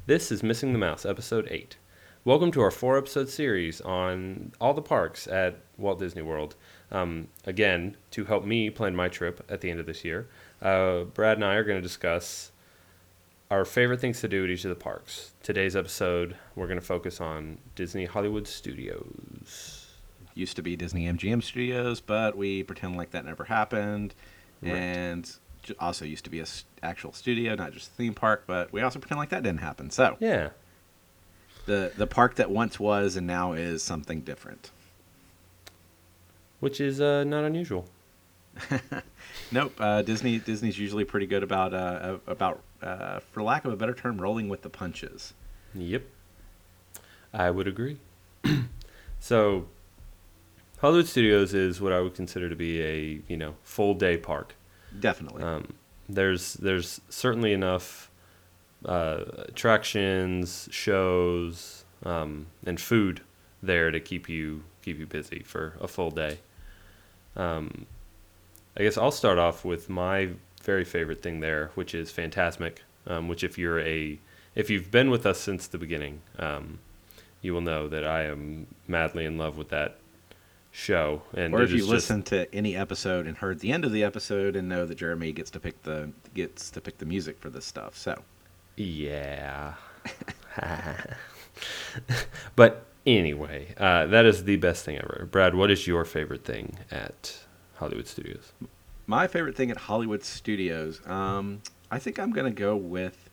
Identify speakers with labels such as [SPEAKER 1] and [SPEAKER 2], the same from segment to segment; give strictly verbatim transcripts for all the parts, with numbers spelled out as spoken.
[SPEAKER 1] This is Missing the Mouse, Episode eight. Welcome to our four-episode series on all the parks at Walt Disney World. Um, again, to help me plan my trip at the end of this year, uh, Brad and I are going to discuss our favorite things to do at each of the parks. Today's episode, we're going to focus on Disney Hollywood Studios.
[SPEAKER 2] Used to be Disney M G M Studios, but we pretend like that never happened.
[SPEAKER 1] Right.
[SPEAKER 2] And also used to be an actual studio, not just a theme park, but we also pretend like that didn't happen. So
[SPEAKER 1] Yeah.
[SPEAKER 2] the the park that once was and now is something different.
[SPEAKER 1] Which is uh, not unusual.
[SPEAKER 2] Nope. Uh, Disney Disney's usually pretty good about uh, about uh, for lack of a better term, rolling with the punches.
[SPEAKER 1] Yep. I would agree. So, Hollywood Studios is what I would consider to be a, you know, full day park.
[SPEAKER 2] Definitely.
[SPEAKER 1] Um, there's there's certainly enough uh, attractions, shows, um, and food there to keep you keep you busy for a full day. Um, I guess I'll start off with my very favorite thing there, which is Fantasmic. Um, which, if you're a if you've been with us since the beginning, um, you will know that I am madly in love with that show. And
[SPEAKER 2] or if you
[SPEAKER 1] just,
[SPEAKER 2] listened to any episode and heard the end of the episode and know that Jeremy gets to pick the gets to pick the music for this stuff. So
[SPEAKER 1] yeah. But anyway, uh, that is the best thing ever. Brad, what is your favorite thing at Hollywood Studios?
[SPEAKER 2] My favorite thing at Hollywood Studios, um, I think I'm gonna go with.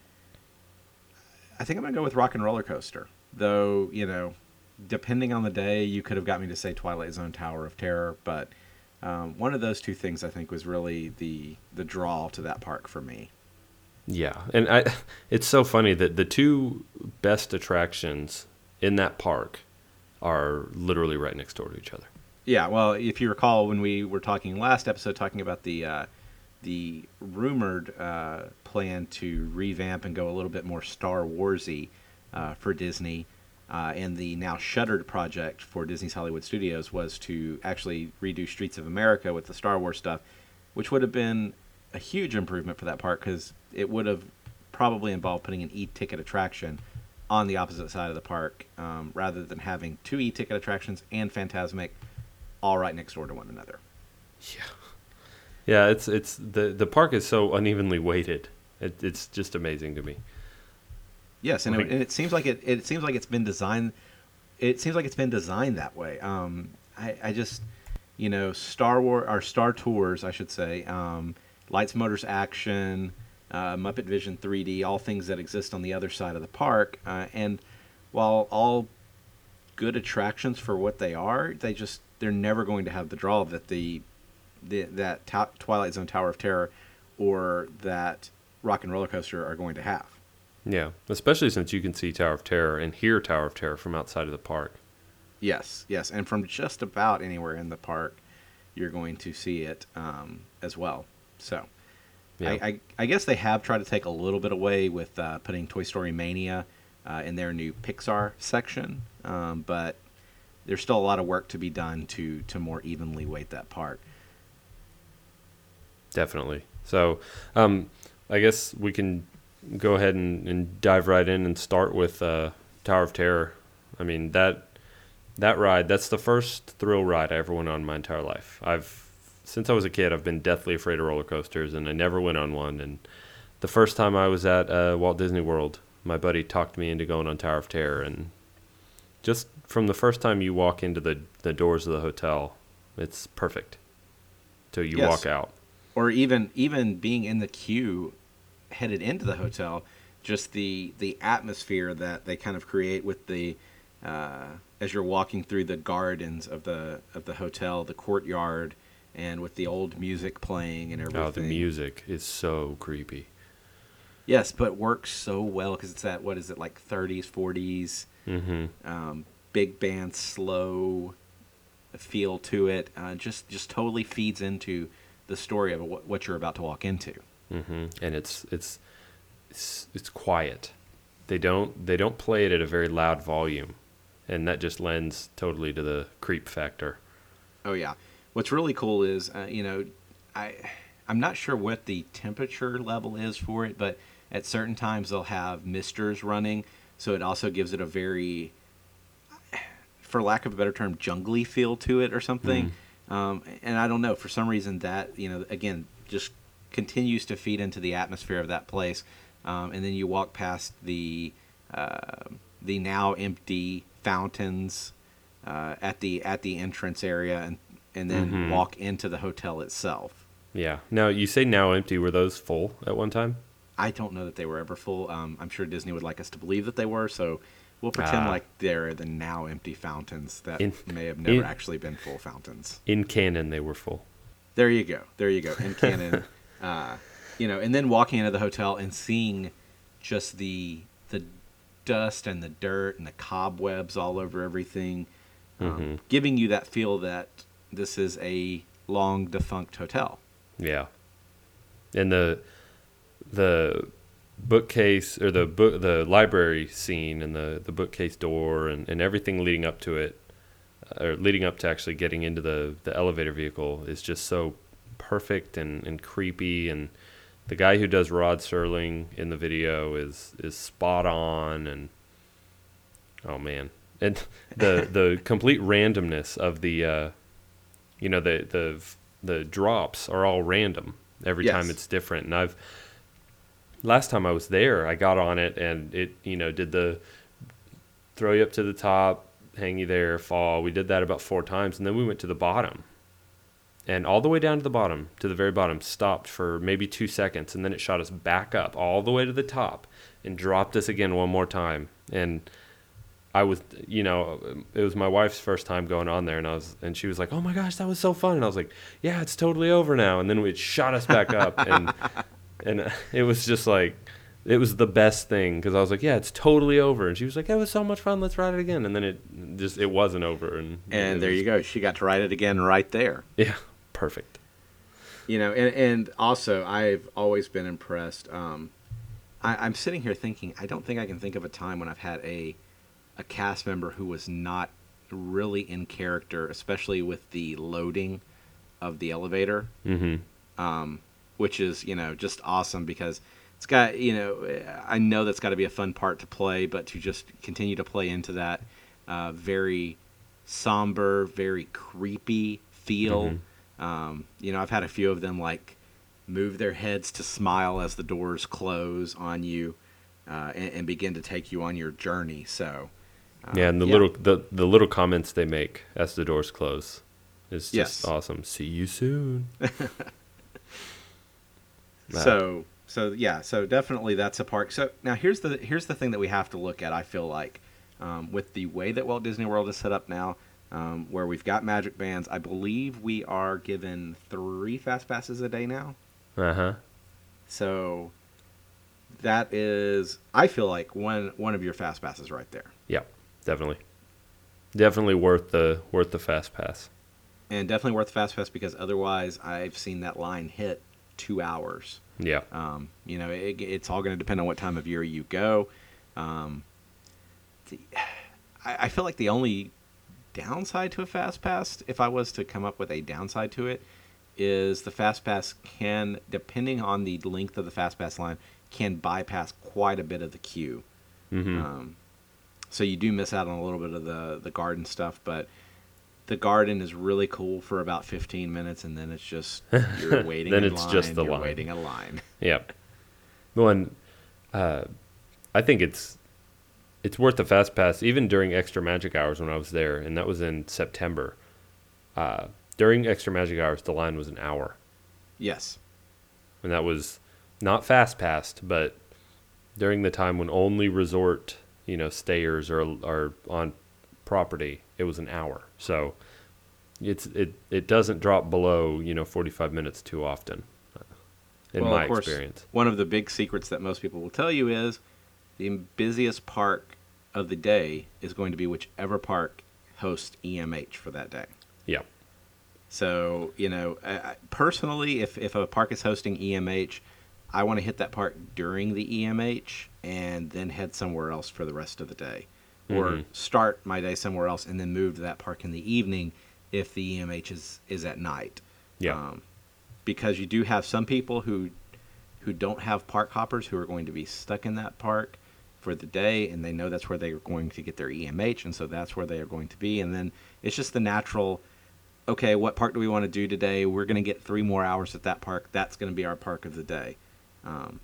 [SPEAKER 2] I think I'm gonna go with Rock and Roller Coaster. Though you know, depending on the day, you could have got me to say Twilight Zone Tower of Terror, but um, one of those two things I think was really the the draw to that park for me.
[SPEAKER 1] Yeah, and I, it's so funny that the two best attractions in that park are literally right next door to each other.
[SPEAKER 2] Yeah, well, if you recall when we were talking last episode, talking about the uh, the rumored uh, plan to revamp and go a little bit more Star Warsy uh, for Disney, uh, and the now shuttered project for Disney's Hollywood Studios was to actually redo Streets of America with the Star Wars stuff, which would have been a huge improvement for that park because it would have probably involved putting an e-ticket attraction on the opposite side of the park um, rather than having two e-ticket attractions and Fantasmic all right next door to one another.
[SPEAKER 1] Yeah, yeah. It's it's the the park is so unevenly weighted. It, it's just amazing to me.
[SPEAKER 2] Yes, and,
[SPEAKER 1] Like-
[SPEAKER 2] it, and it seems like it. It seems like it's been designed. It seems like it's been designed that way. Um, I, I just, you know, Star Wars or Star Tours, I should say. Um, Lights, Motors, Action, uh, Muppet Vision three D, all things that exist on the other side of the park. Uh, and while all good attractions for what they are, they just they're never going to have the draw that the, the that ta- Twilight Zone Tower of Terror or that Rock and Roller Coaster are going to have.
[SPEAKER 1] Yeah, especially since you can see Tower of Terror and hear Tower of Terror from outside of the park.
[SPEAKER 2] Yes, yes, and from just about anywhere in the park, you're going to see it um, as well. So,
[SPEAKER 1] Yeah.
[SPEAKER 2] I, I, I guess they have tried to take a little bit away with uh, putting Toy Story Mania uh, in their new Pixar section, um, but there's still a lot of work to be done to to more evenly weight that park.
[SPEAKER 1] Definitely. So, um, I guess we can go ahead and, and dive right in and start with uh, Tower of Terror. I mean, that that ride, that's the first thrill ride I ever went on in my entire life. I've since I was a kid, I've been deathly afraid of roller coasters, and I never went on one. And the first time I was at uh, Walt Disney World, my buddy talked me into going on Tower of Terror, and just from the first time you walk into the, the doors of the hotel, it's perfect till you
[SPEAKER 2] Yes.
[SPEAKER 1] walk out.
[SPEAKER 2] Or even even being in the queue headed into the hotel, just the the atmosphere that they kind of create with the uh, as you're walking through the gardens of the of the hotel, the courtyard, and with the old music playing and everything.
[SPEAKER 1] Oh, the music is so creepy.
[SPEAKER 2] Yes, but works so well because it's that, what is it, like thirties, forties,
[SPEAKER 1] Mm-hmm.
[SPEAKER 2] um, big band, slow feel to it. Uh, just just totally feeds into the story of what, what you're about to walk into.
[SPEAKER 1] Mm-hmm. And it's it's it's it's quiet. They don't they don't play it at a very loud volume, and that just lends totally to the creep factor.
[SPEAKER 2] Oh yeah. What's really cool is, uh, you know, I I'm not sure what the temperature level is for it, but At certain times, they'll have misters running, so it also gives it a very, for lack of a better term, jungly feel to it or something.
[SPEAKER 1] Mm.
[SPEAKER 2] Um, and I don't know, for some reason that, you know, again, just continues to feed into the atmosphere of that place. Um, and then you walk past the uh, the now empty fountains uh, at the at the entrance area, and and then
[SPEAKER 1] Mm-hmm.
[SPEAKER 2] walk into the hotel itself.
[SPEAKER 1] Yeah. Now, you say now empty. Were those full at one time?
[SPEAKER 2] I don't know that they were ever full. Um, I'm sure Disney would like us to believe that they were, so we'll pretend
[SPEAKER 1] Ah.
[SPEAKER 2] like they're the now empty fountains that
[SPEAKER 1] In-
[SPEAKER 2] may have never
[SPEAKER 1] in-
[SPEAKER 2] actually been full fountains.
[SPEAKER 1] In canon, they were full.
[SPEAKER 2] There you go. There you go. In canon, uh, you know, and then walking into the hotel and seeing just the the dust and the dirt and the cobwebs all over everything, um,
[SPEAKER 1] Mhm.
[SPEAKER 2] giving you that feel that this is a long defunct hotel.
[SPEAKER 1] Yeah. And the the bookcase or the book the library scene and the, the bookcase door and, and everything leading up to it uh, or leading up to actually getting into the, the elevator vehicle is just so perfect and, and creepy, and the guy who does Rod Serling in the video is is spot on, and oh man. And the the complete randomness of the uh, you know the the the drops are all random every
[SPEAKER 2] Yes.
[SPEAKER 1] time it's different. And I've last time I was there, I got on it and it you know did the throw you up to the top, hang you there, fall. We did that about four times, and then we went to the bottom, and all the way down to the bottom, to the very bottom, stopped for maybe two seconds, and then it shot us back up all the way to the top and dropped us again one more time. And I was, you know, it was my wife's first time going on there, and I was, and she was like, "Oh my gosh, that was so fun!" And I was like, "Yeah, it's totally over now." And then it shot us back up, and and it was just like, it was the best thing because I was like, "Yeah, it's totally over," and she was like, "It was so much fun. Let's ride it again." And then it just it wasn't over, and
[SPEAKER 2] And
[SPEAKER 1] it
[SPEAKER 2] there
[SPEAKER 1] was-
[SPEAKER 2] you go. She got to ride it again right there.
[SPEAKER 1] Yeah, perfect.
[SPEAKER 2] You know, and, and also I've always been impressed. Um, I, I'm sitting here thinking, I don't think I can think of a time when I've had a a cast member who was not really in character, especially with the loading of the elevator,
[SPEAKER 1] Mm-hmm.
[SPEAKER 2] um, which is, you know, just awesome because it's got, you know, I know that's got to be a fun part to play, but to just continue to play into that uh, very somber, very creepy feel.
[SPEAKER 1] Mhm.
[SPEAKER 2] Um, you know, I've had a few of them like move their heads to smile as the doors close on you uh, and, and begin to take you on your journey. So, uh,
[SPEAKER 1] Yeah, and the little the, the little comments they make as the doors close is just
[SPEAKER 2] Yes.
[SPEAKER 1] awesome. See you soon.
[SPEAKER 2] So, so yeah, so definitely that's a park. So now here's the here's the thing that we have to look at. I feel like um, with the way that Walt Disney World is set up now, um, where we've got Magic Bands, I believe we are given three fast passes a day now.
[SPEAKER 1] Uh huh.
[SPEAKER 2] So that is, I feel like one one of your fast passes right there,
[SPEAKER 1] Yeah, definitely, definitely worth the worth the fast pass.
[SPEAKER 2] and definitely worth the fast pass because otherwise I've seen that line hit two hours.
[SPEAKER 1] Yeah.
[SPEAKER 2] Um, you know, it, it's all going to depend on what time of year you go. Um, the, I, I feel like the only downside to a fast pass, if I was to come up with a downside to it, is the fast pass can, depending on the length of the fast pass line, can bypass quite a bit of the queue.
[SPEAKER 1] Mm-hmm.
[SPEAKER 2] Um, so you do miss out on a little bit of the the garden stuff, but the garden is really cool for about fifteen minutes, and then it's just you're waiting.
[SPEAKER 1] Then
[SPEAKER 2] in
[SPEAKER 1] it's
[SPEAKER 2] line,
[SPEAKER 1] just the
[SPEAKER 2] you're
[SPEAKER 1] line.
[SPEAKER 2] waiting a line.
[SPEAKER 1] Yep. One, uh, I think it's it's worth the fast pass even during extra magic hours when I was there, and that was in September. Uh, during extra magic hours, the line was an hour,
[SPEAKER 2] Yes.
[SPEAKER 1] and that was not fast passed, but during the time when only resort, you know, stayers are are on property, it was an hour. So it's it it doesn't drop below, you know, forty-five minutes too often, in
[SPEAKER 2] Well,
[SPEAKER 1] my
[SPEAKER 2] of course,
[SPEAKER 1] experience.
[SPEAKER 2] One of the big secrets that most people will tell you is the busiest park of the day is going to be whichever park hosts E M H for that day.
[SPEAKER 1] Yeah.
[SPEAKER 2] So, you know, I, I- personally, if, if a park is hosting E M H, I want to hit that park during the E M H and then head somewhere else for the rest of the day. Or
[SPEAKER 1] Mhm.
[SPEAKER 2] start my day somewhere else and then move to that park in the evening if the E M H is, is at night.
[SPEAKER 1] Yeah.
[SPEAKER 2] Um, because you do have some people who who don't have park hoppers who are going to be stuck in that park for the day, and they know that's where they're going to get their E M H, and so that's where they are going to be. And then it's just the natural, okay, what park do we want to do today? We're going to get three more hours at that park. That's going to be our park of the day. Um,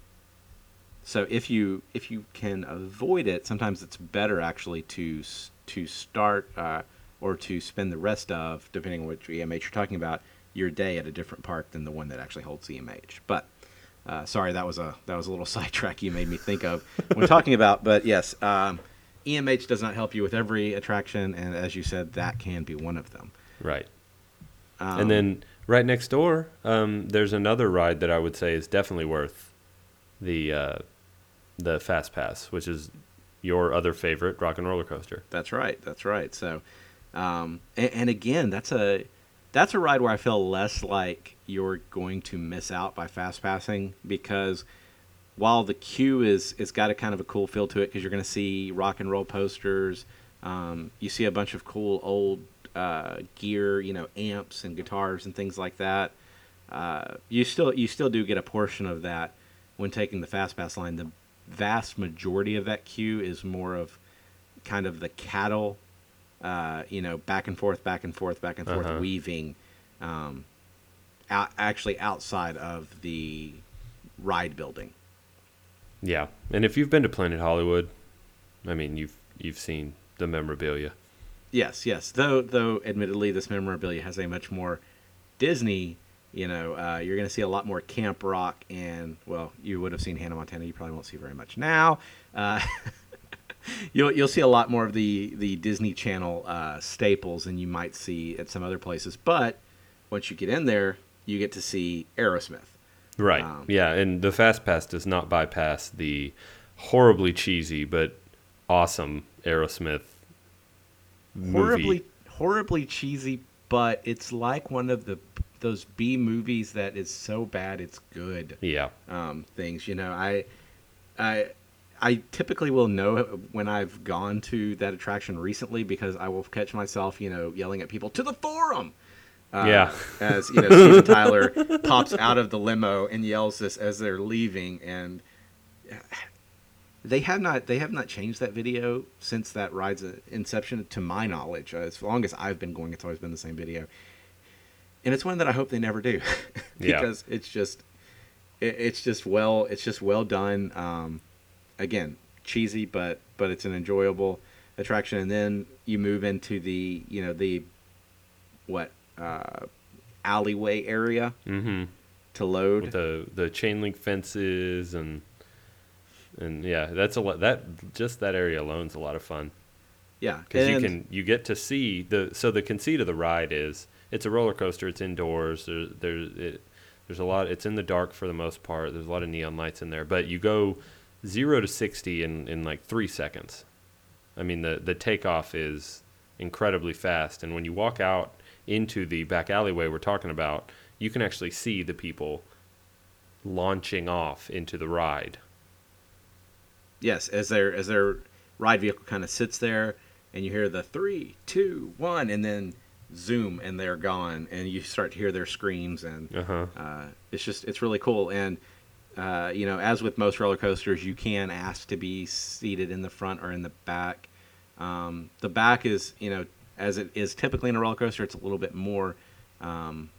[SPEAKER 2] so if you if you can avoid it, sometimes it's better actually to to start uh, or to spend the rest of, depending on which E M H you're talking about, your day at a different park than the one that actually holds E M H. But uh, sorry, that was a that was a little sidetrack you made me think of when talking about. But yes, um, E M H does not help you with every attraction, and as you said, that can be one of them.
[SPEAKER 1] Right.
[SPEAKER 2] Um,
[SPEAKER 1] And then right next door, um, there's another ride that I would say is definitely worth the uh, the Fast Pass, which is your other favorite, Rock and Roller Coaster.
[SPEAKER 2] That's right. That's right. So, um, and, and again, that's a that's a ride where I feel less like you're going to miss out by fast passing, because while the queue is is got a kind of a cool feel to it, because you're going to see rock and roll posters, um, you see a bunch of cool old uh, gear, you know, amps and guitars and things like that. Uh, you still you still do get a portion of that when taking the fast pass line. The vast majority of that queue is more of kind of the cattle, uh, you know, back and forth, back and forth, back and forth,
[SPEAKER 1] Uh-huh.
[SPEAKER 2] weaving, um, out, actually outside of the ride building.
[SPEAKER 1] Yeah. And if you've been to Planet Hollywood, I mean, you've you've seen the memorabilia.
[SPEAKER 2] Yes, yes. Though, though, admittedly, this memorabilia has a much more Disney. You know, uh, you're going to see a lot more Camp Rock, and well, you would have seen Hannah Montana. You probably won't see very much now. Uh, you'll you'll see a lot more of the the Disney Channel uh, staples than you might see at some other places. But once you get in there, you get to see Aerosmith.
[SPEAKER 1] Right.
[SPEAKER 2] Um,
[SPEAKER 1] Yeah, and the Fast Pass does not bypass the horribly cheesy but awesome Aerosmith movie.
[SPEAKER 2] horribly horribly cheesy, but it's like one of the those B movies that is so bad it's good.
[SPEAKER 1] Yeah.
[SPEAKER 2] Um, things, you know, I, I, I typically will know when I've gone to that attraction recently, because I will catch myself, you know, yelling at people to the Forum. Uh,
[SPEAKER 1] Yeah.
[SPEAKER 2] as you know, Steven Tyler pops out of the limo and yells this as they're leaving, and they have not they have not changed that video since that ride's inception, to my knowledge. Uh, as long as I've been going, it's always been the same video. And it's one that I hope they never do, because yeah. it's just, it, it's just well, it's just well done. Um, again, cheesy, but but it's an enjoyable attraction. And then you move into the, you know, the what uh, alleyway area
[SPEAKER 1] Mm-hmm.
[SPEAKER 2] to load
[SPEAKER 1] With the the chain link fences and and yeah, that's a lot. That just that area alone's a lot of fun.
[SPEAKER 2] Yeah,
[SPEAKER 1] because you can you get to see the so the conceit of the ride is. It's a roller coaster. It's indoors. There's there's it, there's a lot. It's in the dark for the most part. There's a lot of neon lights in there. But you go zero to sixty in, in like three seconds. I mean the the takeoff is incredibly fast. And when you walk out into the back alleyway we're talking about, you can actually see the people launching off into the ride.
[SPEAKER 2] Yes, as their as their ride vehicle kind of sits there, and you hear the three, two, one, and then zoom, and they're gone, and you start to hear their screams, and
[SPEAKER 1] Uh-huh.
[SPEAKER 2] uh, it's just it's really cool. And uh, you know, as with most roller coasters, you can ask to be seated in the front or in the back. Um, the back is, you know, as it is typically in a roller coaster, it's a little bit more. Um,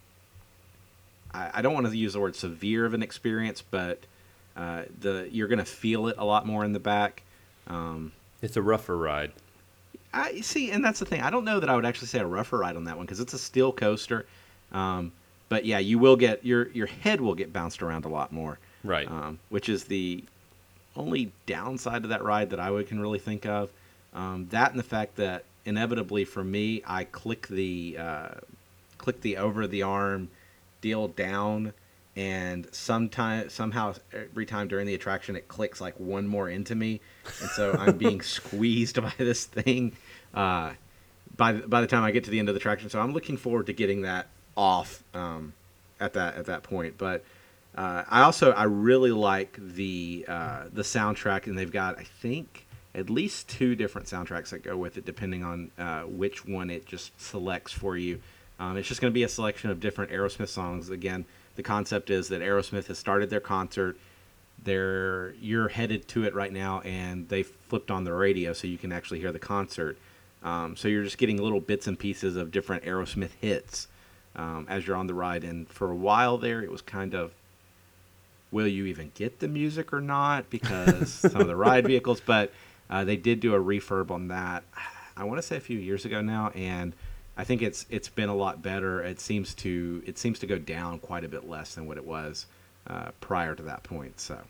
[SPEAKER 2] I, I don't want to use the word severe of an experience, but uh, the you're going to feel it a lot more in the back. Um,
[SPEAKER 1] It's a rougher ride.
[SPEAKER 2] I see, and that's the thing. I don't know that I would actually say a rougher ride on that one, because it's a steel coaster. Um, but yeah, you will get your your head will get bounced around a lot more,
[SPEAKER 1] Right.
[SPEAKER 2] um, which is the only downside to that ride that I would can really think of. Um, that and the fact that inevitably for me, I click the uh, click the over the arm deal down, and sometime somehow every time during the attraction it clicks like one more into me, and so I'm being squeezed by this thing uh, by the, by the time I get to the end of the attraction. So I'm looking forward to getting that off um, at that at that point. But uh, I also I really like the uh, the soundtrack, and they've got I think at least two different soundtracks that go with it, depending on uh, which one it just selects for you. Um, it's just going to be a selection of different Aerosmith songs. Again, the concept is that Aerosmith has started their concert. they're you're headed to it right now, and they flipped on the radio so you can actually hear the concert. Um, so you're just getting little bits and pieces of different Aerosmith hits um, as you're on the ride. And for a while there, it was kind of, will you even get the music or not? Because some of the ride vehicles, but uh, they did do a refurb on that. I want to say a few years ago now, and I think it's it's been a lot better. It seems to it seems to go down quite a bit less than what it was uh, prior to that point. So.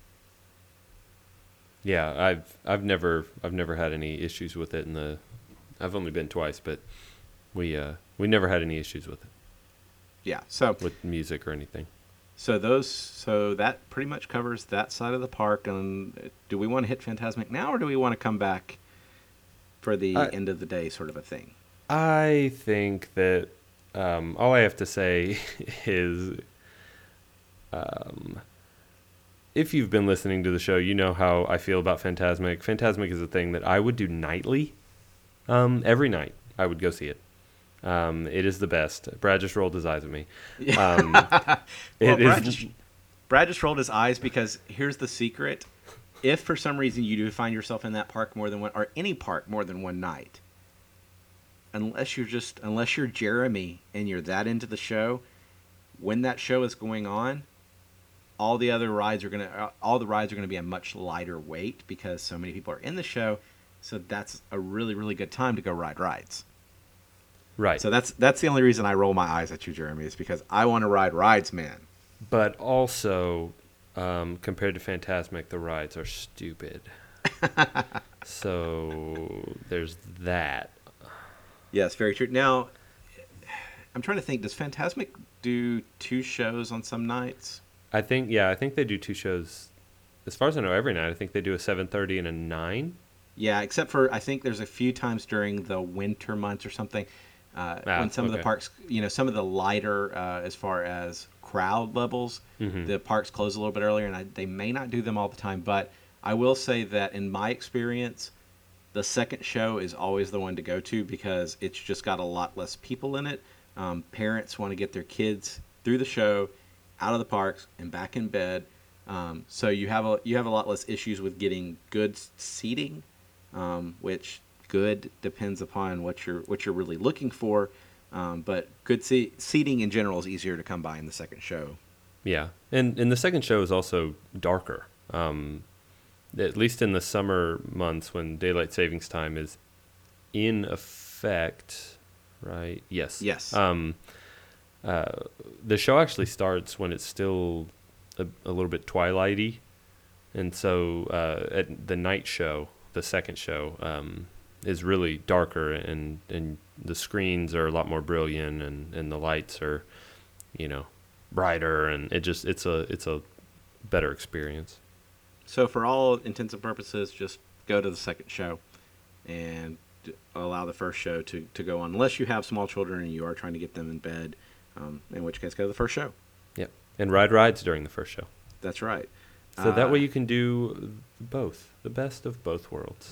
[SPEAKER 1] Yeah, I've I've never I've never had any issues with it in the. I've only been twice, but we uh, we never had any issues with it.
[SPEAKER 2] Yeah. So
[SPEAKER 1] with music or anything.
[SPEAKER 2] So those so that pretty much covers that side of the park. And do we want to hit Fantasmic now, or do we want to come back for the
[SPEAKER 1] I,
[SPEAKER 2] end of the day sort of a thing?
[SPEAKER 1] I think that um, all I have to say is. Um, If you've been listening to the show, you know how I feel about Fantasmic. Fantasmic is a thing that I would do nightly. Um, every night, I would go see it. Um, it is the best. Brad just rolled his eyes at me. Um,
[SPEAKER 2] well,
[SPEAKER 1] it
[SPEAKER 2] Brad,
[SPEAKER 1] is...
[SPEAKER 2] just, Brad just rolled his eyes because here's the secret. If for some reason you do find yourself in that park more than one, or any park more than one night, unless you're just, unless you're Jeremy and you're that into the show, when that show is going on, all the other rides are gonna, all the rides are gonna be a much lighter weight because so many people are in the show. So that's a really, really good time to go ride rides.
[SPEAKER 1] Right.
[SPEAKER 2] So that's that's the only reason I roll my eyes at you, Jeremy, is because I want to ride rides, man.
[SPEAKER 1] But also, um, compared to Fantasmic, the rides are stupid. So there's that.
[SPEAKER 2] Yes, very true. Now, I'm trying to think. Does Fantasmic do two shows on some nights?
[SPEAKER 1] I think, yeah, I think they do two shows. As far as I know, every night. I think they do a seven thirty and a nine.
[SPEAKER 2] Yeah, except for I think there's a few times during the winter months or something uh,
[SPEAKER 1] ah,
[SPEAKER 2] when some
[SPEAKER 1] okay.
[SPEAKER 2] of the parks, you know, some of the lighter uh, as far as crowd levels,
[SPEAKER 1] Mm-hmm.
[SPEAKER 2] the parks close a little bit earlier, and I, they may not do them all the time. But I will say that in my experience, the second show is always the one to go to because it's just got a lot less people in it. Um, parents want to get their kids through the show, out of the parks, and back in bed. Um, so you have a you have a lot less issues with getting good seating, um, which good depends upon what you're what you're really looking for. Um, but good se- seating in general is easier to come by in the second show.
[SPEAKER 1] Yeah, and and the second show is also darker. Um, at least in the summer months when daylight savings time is in effect, right? Yes.
[SPEAKER 2] Yes.
[SPEAKER 1] Um, uh, the show actually starts when it's still a, a little bit twilighty, and so uh, at the night show, the second show, um, is really darker, and and the screens are a lot more brilliant, and, and the lights are, you know, brighter, and it just it's a it's a better experience.
[SPEAKER 2] So for all intents and purposes, just go to the second show and d- allow the first show to, to go on, unless you have small children and you are trying to get them in bed, um, in which case go to the first show.
[SPEAKER 1] Yep, and ride rides during the first show.
[SPEAKER 2] That's right.
[SPEAKER 1] So
[SPEAKER 2] uh,
[SPEAKER 1] that way you can do both, the best of both worlds.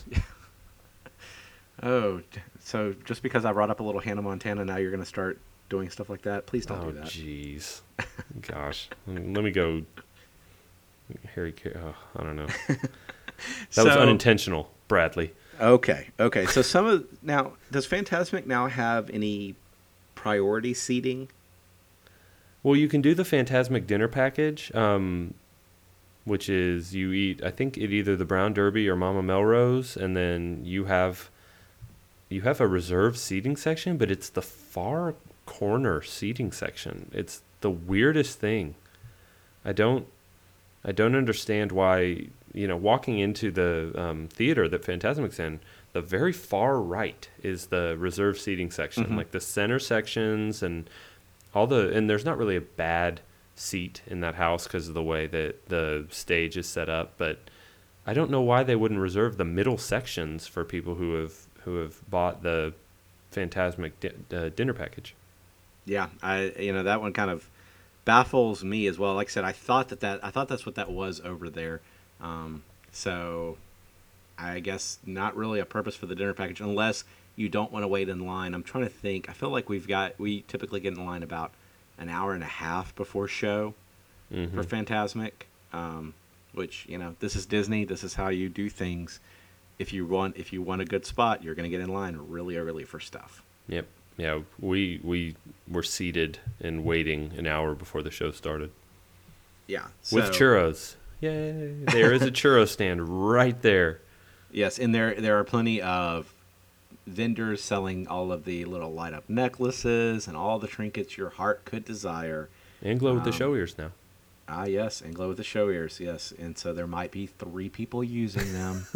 [SPEAKER 2] Oh, d- so just because I brought up a little Hannah Montana, now you're going to start doing stuff like that? Please don't
[SPEAKER 1] Oh,
[SPEAKER 2] do that.
[SPEAKER 1] jeez. Gosh. Let me go. Harry, Car- oh, I don't know. That
[SPEAKER 2] So-
[SPEAKER 1] was unintentional, Bradley.
[SPEAKER 2] Okay, okay. So some of now, does Fantasmic now have any priority seating?
[SPEAKER 1] Well, you can do the Fantasmic dinner package, um, which is you eat, I think, it either the Brown Derby or Mama Melrose, and then you have you have a reserved seating section, but it's the far corner seating section. It's the weirdest thing. I don't I don't understand why, you know, walking into the um, theater that Fantasmic's in, the very far right is the reserved seating section.
[SPEAKER 2] Mhm.
[SPEAKER 1] Like the center sections and all the, and there's not really a bad seat in that house because of the way that the stage is set up. But I don't know why they wouldn't reserve the middle sections for people who have who have bought the Fantasmic di- uh, dinner package.
[SPEAKER 2] Yeah, I you know that one kind of baffles me as well. Like I said, I thought that, that I thought that's what that was over there. Um, so I guess not really a purpose for the dinner package unless you don't want to wait in line. I'm trying to think. I feel like we've got we typically get in line about an hour and a half before show
[SPEAKER 1] Mm-hmm.
[SPEAKER 2] for Fantasmic, um, which, you know, this is Disney. This is how you do things. If you want, if you want a good spot, you're going to get in line really early for stuff.
[SPEAKER 1] Yep. Yeah, we we were seated and waiting an hour before the show started.
[SPEAKER 2] Yeah. So,
[SPEAKER 1] With churros. Yay. There is a churro stand right there.
[SPEAKER 2] Yes, and there there are plenty of vendors selling all of the little light up necklaces and all the trinkets your heart could desire.
[SPEAKER 1] And glow with the
[SPEAKER 2] Um,
[SPEAKER 1] show ears now.
[SPEAKER 2] Ah, yes, and glow with the show ears, yes. And so there might be three people using them.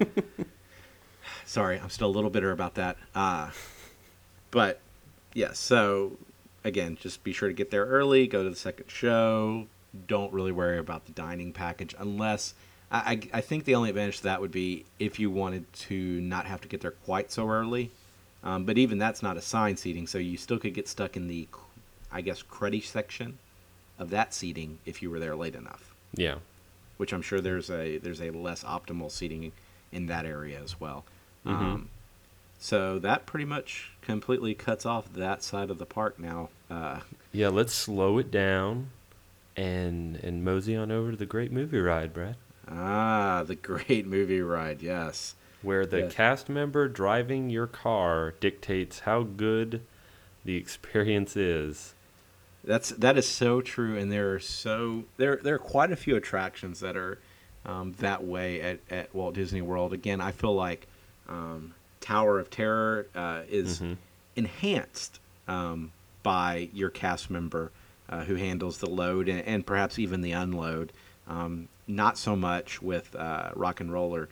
[SPEAKER 2] Sorry, I'm still a little bitter about that. Uh, but, yes, so, again, just be sure to get there early, go to the second show. Don't really worry about the dining package unless... I, I I think the only advantage to that would be if you wanted to not have to get there quite so early. Um, but even that's not assigned seating, so you still could get stuck in the, I guess, cruddy section of that seating if you were there late enough.
[SPEAKER 1] Yeah.
[SPEAKER 2] Which I'm sure there's a there's a less optimal seating in that area as well.
[SPEAKER 1] Mm-hmm.
[SPEAKER 2] Um, so that pretty much completely cuts off that side of the park now. Uh,
[SPEAKER 1] Yeah, let's slow it down and and mosey on over to the Great Movie Ride, Brad.
[SPEAKER 2] ah, the Great Movie Ride, yes.
[SPEAKER 1] Where the
[SPEAKER 2] Yes.
[SPEAKER 1] cast member driving your car dictates how good the experience is.
[SPEAKER 2] That's that is so true, and there are so there there are quite a few attractions that are um, that way at, at Walt Disney World. Again, I feel like um, Tower of Terror uh, is
[SPEAKER 1] Mhm.
[SPEAKER 2] enhanced um, by your cast member uh, who handles the load and, and perhaps even the unload. Um, not so much with uh, Rock and Roller,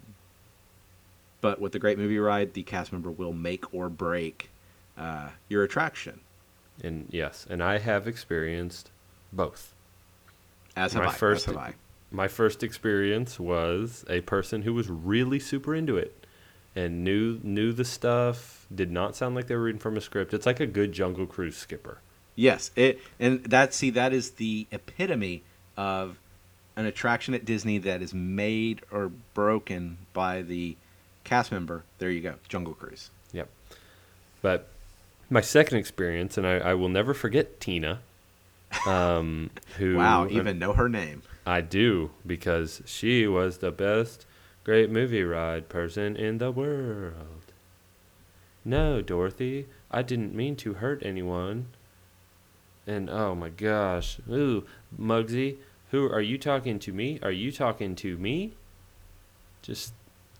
[SPEAKER 2] but with the Great Movie Ride, the cast member will make or break uh, your attraction.
[SPEAKER 1] And yes, and I have experienced both.
[SPEAKER 2] As have
[SPEAKER 1] My
[SPEAKER 2] I.
[SPEAKER 1] first-
[SPEAKER 2] as have I.
[SPEAKER 1] My first experience was a person who was really super into it and knew knew the stuff, did not sound like they were reading from a script. It's like a good Jungle Cruise skipper.
[SPEAKER 2] Yes, it and that see that is the epitome of an attraction at Disney that is made or broken by the cast member. There you go, Jungle Cruise.
[SPEAKER 1] Yep. But my second experience, and I, I will never forget Tina, um, who
[SPEAKER 2] Wow, even know her name.
[SPEAKER 1] I do, because she was the best Great Movie Ride person in the world. No, Dorothy, I didn't mean to hurt anyone. And oh my gosh, ooh, Muggsy, who are you talking to me? Are you talking to me? Just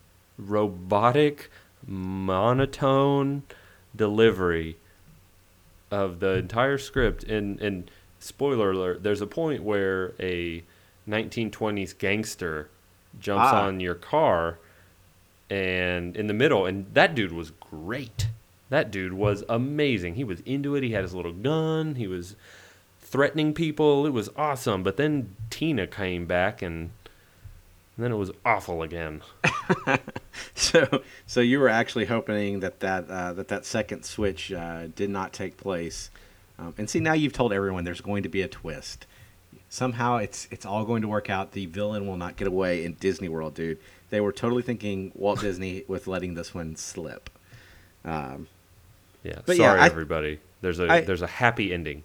[SPEAKER 1] robotic, monotone delivery of the entire script. And, and spoiler alert, there's a point where a nineteen twenties gangster jumps
[SPEAKER 2] Ah.
[SPEAKER 1] on your car and in the middle, and that dude was great. That dude was amazing. He was into it. He had his little gun. He was threatening people. It was awesome. But then Tina came back, and, and then it was awful again.
[SPEAKER 2] So, so you were actually hoping that that uh, that that second switch uh, did not take place, um, and see now you've told everyone there's going to be a twist. Somehow it's it's all going to work out. The villain will not get away in Disney World, dude. They were totally thinking Walt Disney with letting this one slip. Um,
[SPEAKER 1] Yeah.
[SPEAKER 2] But yeah,
[SPEAKER 1] sorry,
[SPEAKER 2] I-
[SPEAKER 1] everybody. There's a
[SPEAKER 2] I-
[SPEAKER 1] there's a happy ending.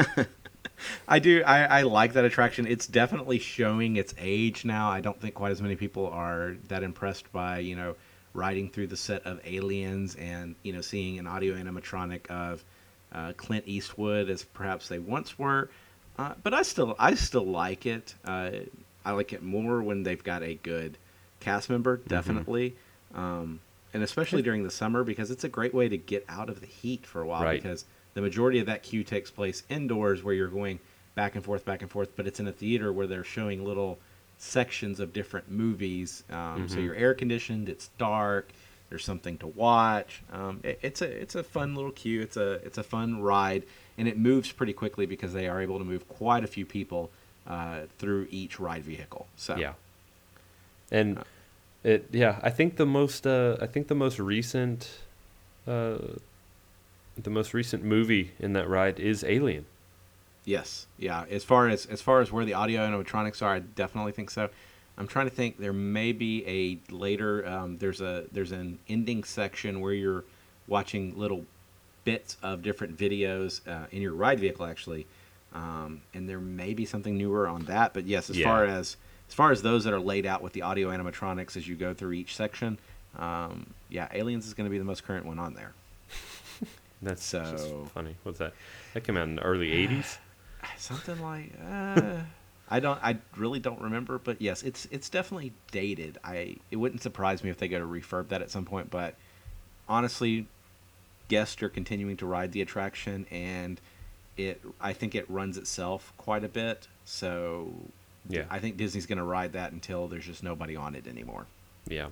[SPEAKER 2] I do. I, I like that attraction. It's definitely showing its age now. I don't think quite as many people are that impressed by, you know, riding through the set of Aliens and, you know, seeing an audio animatronic of uh, Clint Eastwood as perhaps they once were. Uh, but I still, I still like it. Uh, I like it more when they've got a good cast member, definitely, um, and especially during the summer because it's a great way to get out of the heat for a while.
[SPEAKER 1] Right.
[SPEAKER 2] Because the majority of that queue takes place indoors, where you're going back and forth, back and forth. But it's in a theater where they're showing little sections of different movies. Um, So
[SPEAKER 1] Mhm.
[SPEAKER 2] you're air conditioned. It's dark. There's something to watch. Um, it, it's a it's a fun little queue. It's a it's a fun ride, and it moves pretty quickly because they are able to move quite a few people uh, through each ride vehicle. So
[SPEAKER 1] Yeah. And it yeah, I think the most uh, I think the most recent uh, the most recent movie in that ride is Alien.
[SPEAKER 2] yes, yeah. As far as as far as where the audio animatronics are, I definitely think so. I'm trying to think. There may be a later. Um, there's a there's an ending section where you're watching little bits of different videos uh, in your ride vehicle, actually, um, and there may be something newer on that. But yes, as
[SPEAKER 1] Yeah.
[SPEAKER 2] far as as far as those that are laid out with the audio animatronics as you go through each section, um, yeah, Aliens is going to be the most current one on there.
[SPEAKER 1] That's
[SPEAKER 2] So
[SPEAKER 1] just funny. What's that? That came out in the early eighties.
[SPEAKER 2] something like uh, I don't, I really don't remember, but yes, it's it's definitely dated. I it wouldn't surprise me if they go to refurb that at some point, but honestly, guests are continuing to ride the attraction, and it I think it runs itself quite a bit. So
[SPEAKER 1] Yeah.
[SPEAKER 2] I think Disney's going to ride that until there's just nobody on it anymore.
[SPEAKER 1] Yeah.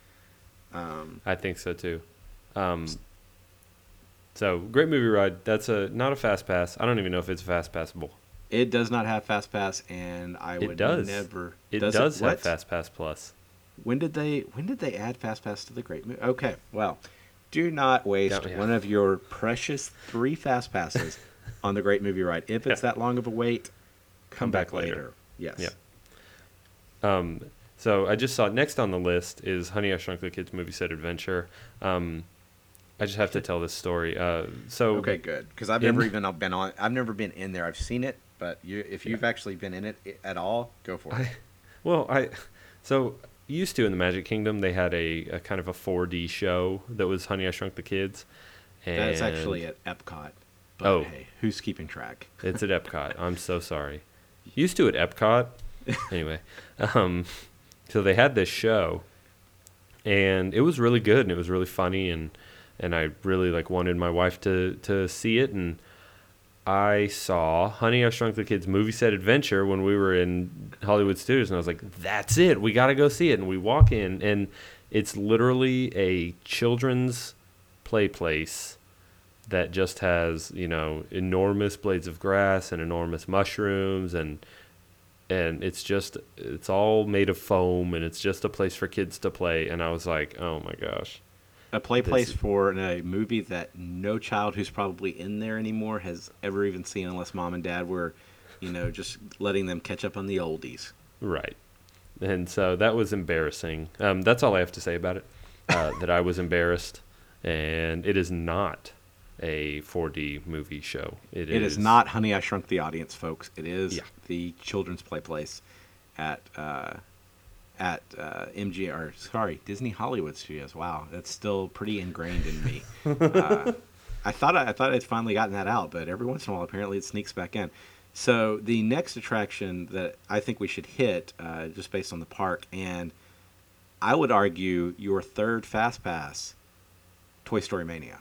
[SPEAKER 2] Um,
[SPEAKER 1] I think so too. Um, so great movie ride. That's a not a fast pass. I don't even know if it's fast passable.
[SPEAKER 2] it does not have Fast Pass, and I
[SPEAKER 1] It
[SPEAKER 2] would
[SPEAKER 1] does.
[SPEAKER 2] never.
[SPEAKER 1] It does,
[SPEAKER 2] it,
[SPEAKER 1] have
[SPEAKER 2] what?
[SPEAKER 1] Fast Pass Plus.
[SPEAKER 2] When did they when did they add Fast Pass to the Great Movie? Okay, well, do not waste
[SPEAKER 1] Yeah, yeah.
[SPEAKER 2] one of your precious three Fast Passes on the Great Movie Ride. If it's that long of a wait, come,
[SPEAKER 1] Come
[SPEAKER 2] back,
[SPEAKER 1] back
[SPEAKER 2] later.
[SPEAKER 1] later.
[SPEAKER 2] Yes.
[SPEAKER 1] Yeah. Um, so I just saw next on the list is Honey, I Shrunk the Kids Movie Set Adventure. Um, I just have to tell this story. Uh, so
[SPEAKER 2] Okay, good. Because I've
[SPEAKER 1] in-
[SPEAKER 2] never even been on. I've never been in there. I've seen it, but you, if you've actually been in it at all, go for it.
[SPEAKER 1] I, well, I so used to in the Magic Kingdom they had a, a kind of a four D show that was Honey, I Shrunk the Kids. And
[SPEAKER 2] That's actually at Epcot. But
[SPEAKER 1] Oh.
[SPEAKER 2] hey, who's keeping track?
[SPEAKER 1] It's at Epcot. I'm so sorry. Used to at Epcot. Anyway, um, so they had this show, and it was really good, and it was really funny, and and I really like wanted my wife to to see it, and I saw Honey, I Shrunk the Kids Movie Set Adventure when we were in Hollywood Studios, and I was like, that's it. We got to go see it. And we walk in, and it's literally a children's play place that just has, you know, enormous blades of grass and enormous mushrooms, and and it's just it's all made of foam, and it's just a place for kids to play. And I was like, oh my gosh.
[SPEAKER 2] A play
[SPEAKER 1] This-
[SPEAKER 2] place for a movie that no child who's probably in there anymore has ever even seen, unless mom and dad were, you know, just letting them catch up on the oldies.
[SPEAKER 1] Right. And so that was embarrassing. Um, that's all I have to say about it. Uh, that I was embarrassed, and it is not a four D movie show. It,
[SPEAKER 2] It is not Honey, I Shrunk the Audience, folks. It is
[SPEAKER 1] Yeah.
[SPEAKER 2] the children's play place at uh, at uh, M G R. Sorry, Disney Hollywood Studios. Wow, that's still pretty ingrained in me. uh, I thought I, I thought I'd finally gotten that out, but every once in a while, apparently, it sneaks back in. So the next attraction that I think we should hit, uh, just based on the park, and I would argue your third Fast Pass, Toy Story Mania.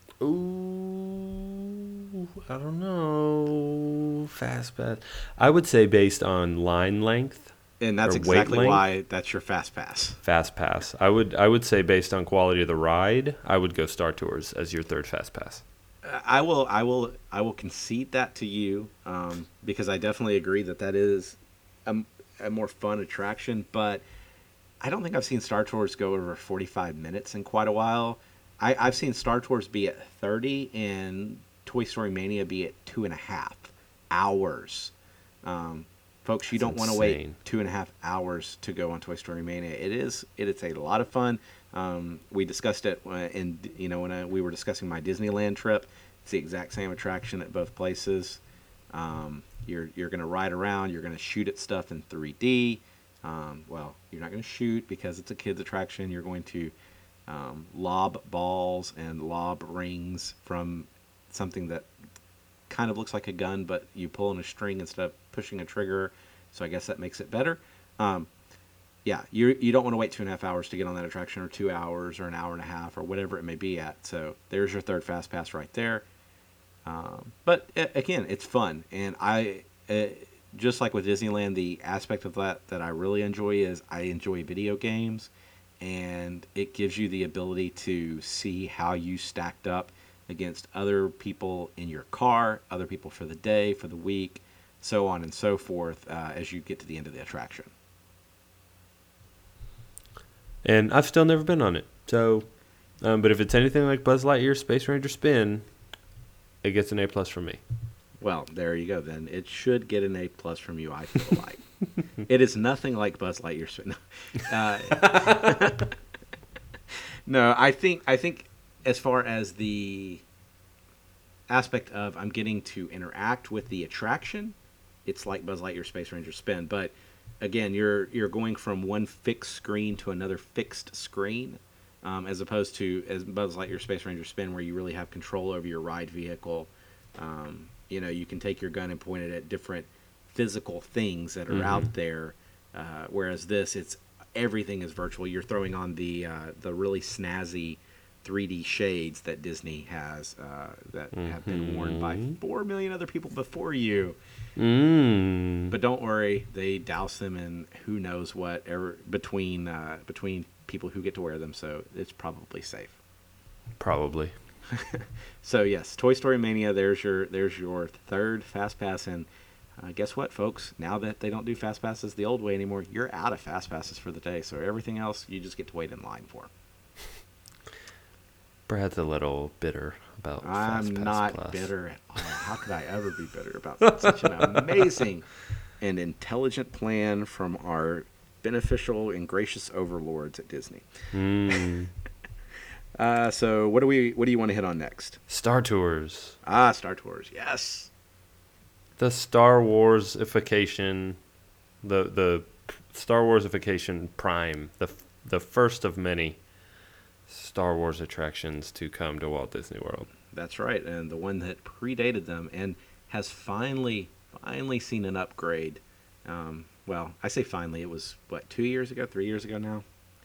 [SPEAKER 1] Ooh, I don't know. Fast pass. I would say based on line length,
[SPEAKER 2] And that's
[SPEAKER 1] Or wait
[SPEAKER 2] exactly
[SPEAKER 1] length?
[SPEAKER 2] why that's your Fast Pass.
[SPEAKER 1] fast pass. I would I would say based on quality of the ride, I would go Star Tours as your third fast pass.
[SPEAKER 2] I will, I will, I will concede that to you, um, because I definitely agree that that is a, a more fun attraction. But I don't think I've seen Star Tours go over forty-five minutes in quite a while. I, I've seen Star Tours be at thirty and Toy Story Mania be at two and a half hours. Um, folks, you
[SPEAKER 1] That's
[SPEAKER 2] don't want to wait
[SPEAKER 1] insane.
[SPEAKER 2] two and a half hours to go on Toy Story Mania. It is, it is a lot of fun. Um, we discussed it when- in, you know, when I, we were discussing my Disneyland trip. It's the exact same attraction at both places. Um, you're you're gonna ride around. You're gonna shoot at stuff in three D. Um, well, you're not gonna shoot because it's a kids attraction. You're going to um, lob balls and lob rings from something that kind of looks like a gun, but you pull on a string instead of pushing a trigger. So I guess that makes it better. Um, yeah, you you don't want to wait two and a half hours to get on that attraction, or two hours, or an hour and a half, or whatever it may be at. So there's your third fast pass right there. Um, but a- again, it's fun, and I uh, just like with Disneyland, the aspect of that that I really enjoy is I enjoy video games, and it gives you the ability to see how you stacked up against other people in your car, other people for the day, for the week, so on and so forth, uh, as you get to the end of the attraction.
[SPEAKER 1] And I've still never been on it. So, um, but if it's anything like Buzz Lightyear Space Ranger Spin, it gets an A plus from me.
[SPEAKER 2] Well, there you go. Then it should get an A plus from you. I feel like it is nothing like Buzz Lightyear. Spin. Uh, no, I think I think as far as the aspect of I'm getting to interact with the attraction, it's like Buzz Lightyear Space Ranger Spin. But again, you're you're going from one fixed screen to another fixed screen, um, as opposed to as Buzz Lightyear Space Ranger Spin, where you really have control over your ride vehicle. Um, you know, you can take your gun and point it at different physical things that are
[SPEAKER 1] Mm-hmm.
[SPEAKER 2] out there. Uh, whereas this, it's everything is virtual. You're throwing on the uh, the really snazzy three D shades that Disney has uh, that have been worn by
[SPEAKER 1] Mm-hmm.
[SPEAKER 2] four million other people before you.
[SPEAKER 1] Mm.
[SPEAKER 2] But don't worry, they douse them in who knows what ever, between uh, between people who get to wear them, so it's probably safe.
[SPEAKER 1] Probably.
[SPEAKER 2] So yes, Toy Story Mania. There's your there's your third Fast Pass, and uh, guess what, folks? Now that they don't do Fast Passes the old way anymore, you're out of Fast Passes for the day. So everything else, you just get to wait in line for.
[SPEAKER 1] Brad's a little bitter about
[SPEAKER 2] I'm
[SPEAKER 1] FastPass
[SPEAKER 2] not
[SPEAKER 1] Plus.
[SPEAKER 2] bitter at all. How could I ever be bitter about such an amazing and intelligent plan from our beneficial and gracious overlords at Disney?
[SPEAKER 1] Mm.
[SPEAKER 2] Uh, so what do we what do you want to hit on next?
[SPEAKER 1] Star Tours.
[SPEAKER 2] Ah, Star Tours. Yes.
[SPEAKER 1] The Star Warsification, the the Star Warsification Prime, the the first of many Star Wars attractions to come to Walt Disney World.
[SPEAKER 2] That's right, and the one that predated them and has finally finally seen an upgrade. Um, well, I say finally. It was what, two years ago, three years ago now.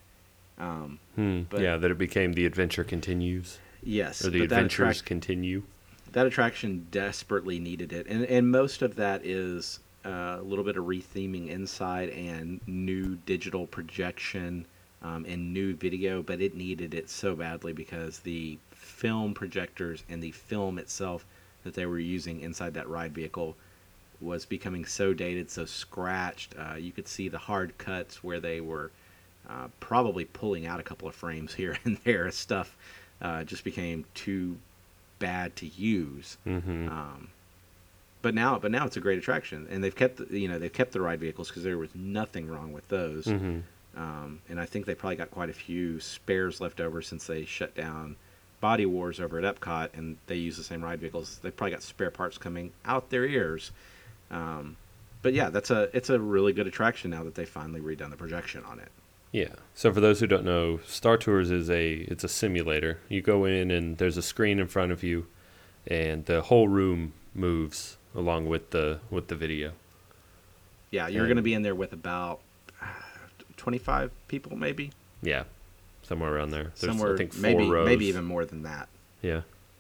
[SPEAKER 2] Um,
[SPEAKER 1] Hmm.
[SPEAKER 2] But-
[SPEAKER 1] yeah, that it became The Adventure Continues,
[SPEAKER 2] yes,
[SPEAKER 1] or The
[SPEAKER 2] but that
[SPEAKER 1] Adventures
[SPEAKER 2] attract-
[SPEAKER 1] Continue.
[SPEAKER 2] that attraction desperately needed it, and and most of that is uh, a little bit of retheming inside and new digital projection um, and new video, but it needed it so badly because the film projectors and the film itself that they were using inside that ride vehicle was becoming so dated, so scratched. Uh, you could see the hard cuts where they were uh, probably pulling out a couple of frames here and there. Stuff uh, just became too bad to use.
[SPEAKER 1] Mm-hmm.
[SPEAKER 2] Um, but now, but now it's a great attraction, and they've kept the, you know they've kept the ride vehicles because there was nothing wrong with those.
[SPEAKER 1] Mm-hmm.
[SPEAKER 2] Um, and I think they probably got quite a few spares left over since they shut down Body Wars over at Epcot, and they use the same ride vehicles. They probably got spare parts coming out their ears. Um, but yeah, that's a it's a really good attraction now that they finally redone the projection on it.
[SPEAKER 1] Yeah. So for those who don't know, Star Tours is a it's a simulator. You go in and there's a screen in front of you, and the whole room moves along with the with the video.
[SPEAKER 2] Yeah, you're
[SPEAKER 1] And-
[SPEAKER 2] going to be in there with about uh, twenty-five people, maybe.
[SPEAKER 1] Yeah, somewhere around there. There's
[SPEAKER 2] Somewhere,
[SPEAKER 1] I think four
[SPEAKER 2] maybe
[SPEAKER 1] rows.
[SPEAKER 2] maybe even more than that.
[SPEAKER 1] Yeah.